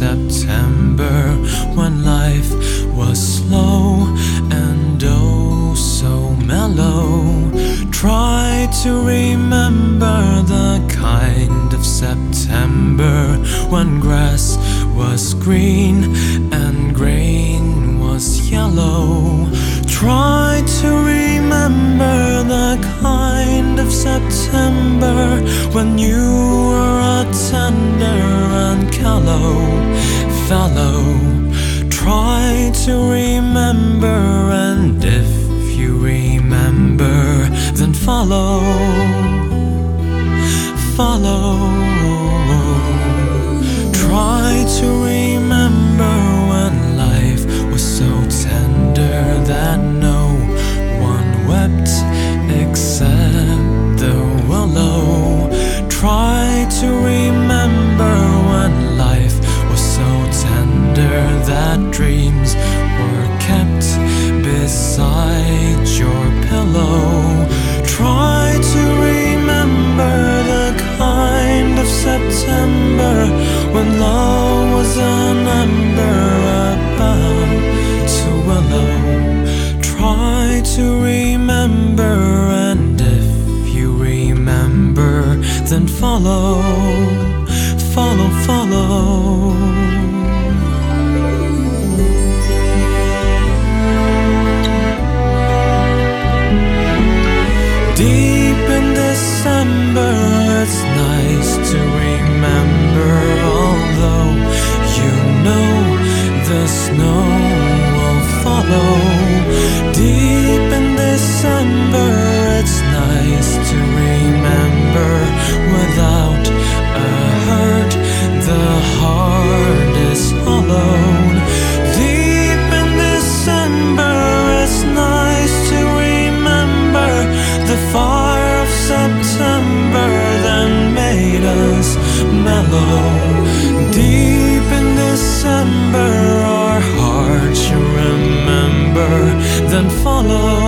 September, when life was slow and oh so mellow. Try to remember the kind of September when grass was green and grain was yellow. Try to remember the kind of September when you were a tender and callow fellow. Try to remember, and if you remember, then follow. Try to remember when life was so tender that no one wept except the willow. Try to remember when life was so tender that dreams were kept beside your pillow. Try to remember the kind of September when love was an ember about to willow. Try to remember, and if you remember, then follow. Deep in December, it's nice to remember, although you know the snow will follow. Deep in December, it's nice to remember, without a hurt, the heart is hollow. Deep in December, it's nice to remember the fire of September that made us mellow. Deep in December, our hearts should remember, then follow.